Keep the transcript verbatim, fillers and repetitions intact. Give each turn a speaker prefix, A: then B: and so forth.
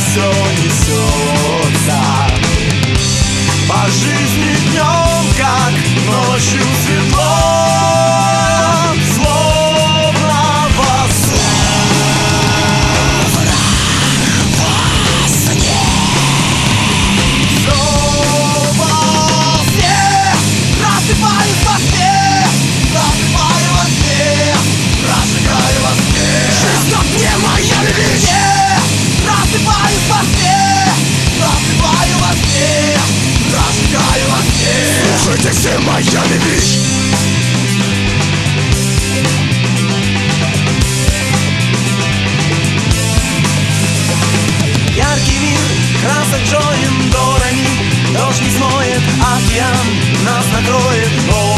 A: все несется по жизни днем, как ночью светло, словно во сне. Все во сне, просыпаюсь во сне, засыпаю во сне, прожигаю во сне. Жизнь на дне, моя любовь. Просыпаюсь во сне, засыпаю во сне, прожигаю во сне. Слушайте все, Майами Бич. Яркий мир, красок Джоин Дорами, дождь не смоет, океан нас накроет.